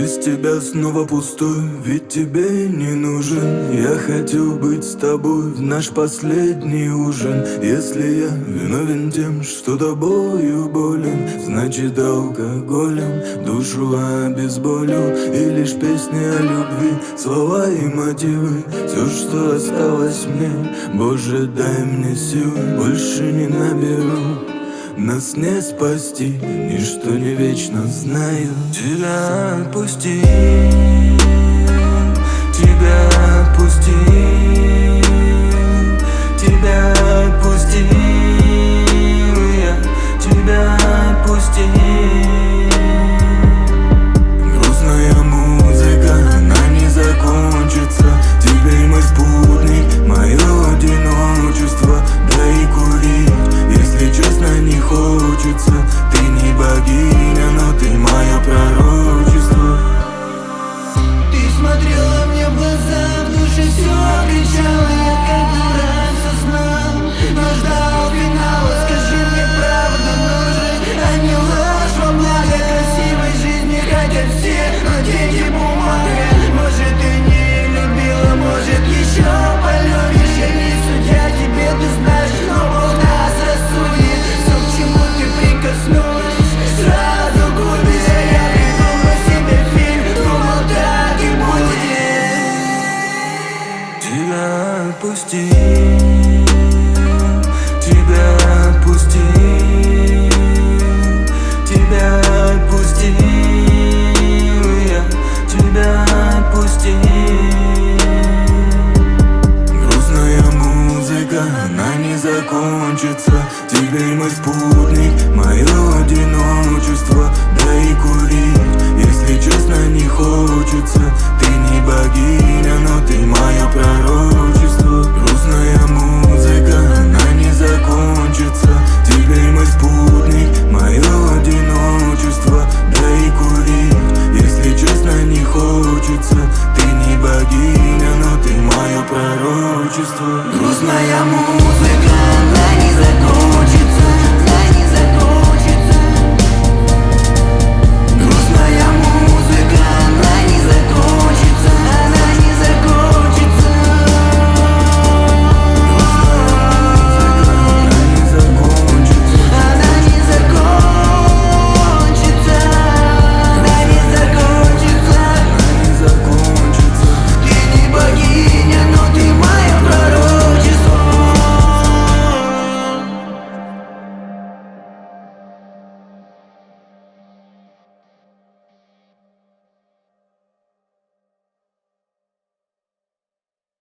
Без тебя снова пустой, ведь тебе не нужен. Я хотел быть с тобой в наш последний ужин. Если я виновен тем, что тобою болен, значит алкоголем душу обезболю. И лишь песни о любви, слова и мотивы, все, что осталось мне. Боже, дай мне силы, больше не наберу. Нас не спасти, ничто не вечно, знаю. Тебя отпусти, тебя отпусти.